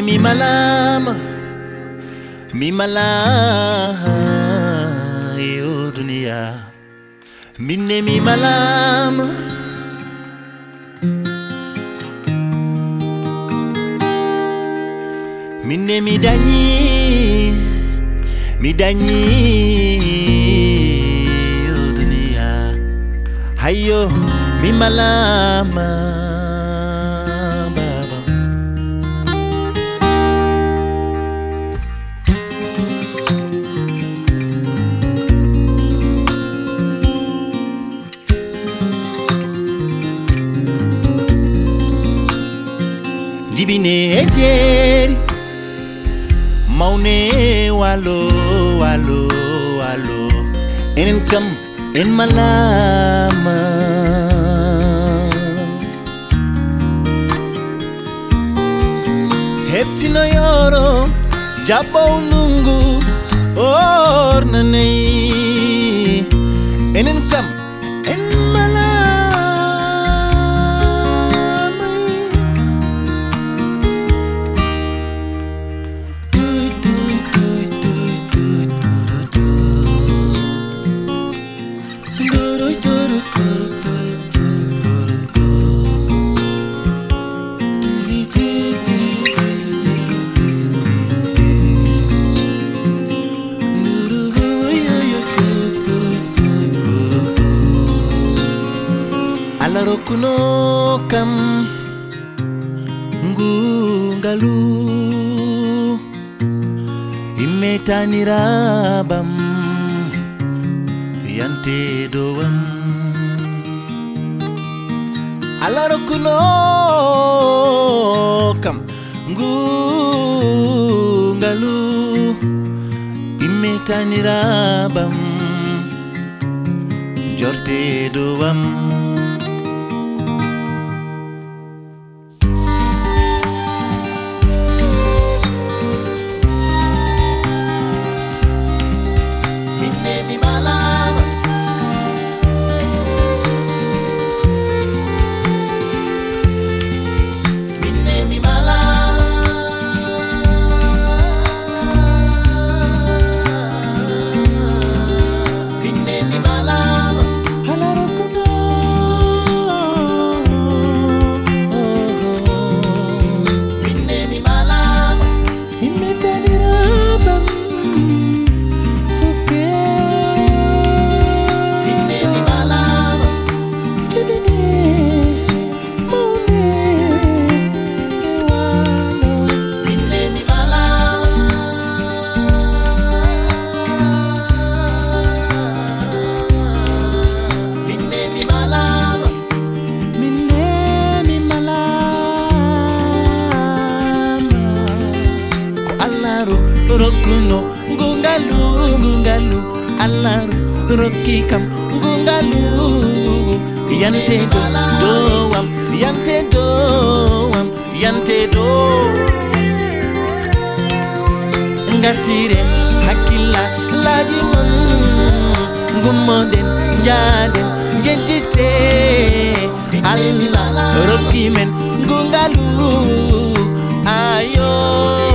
mi malama yo dunia minne mi malama minne mi danyi yo dunia hayo mi malama baba dibine ejeri maune walo enen kam en malama heptino yoro jabbo nungu ornanei enen kam en malama Alaro kuno kam ngungalu imetanirabam yante doam alaro kuno kam ngungalu imetanirabam jorte doam rokuno ngungalu alaru roki kam ngungalu yante do ngatire hakilla laji mon ngumoden jaden jentite Allah roki men ngungalu ayo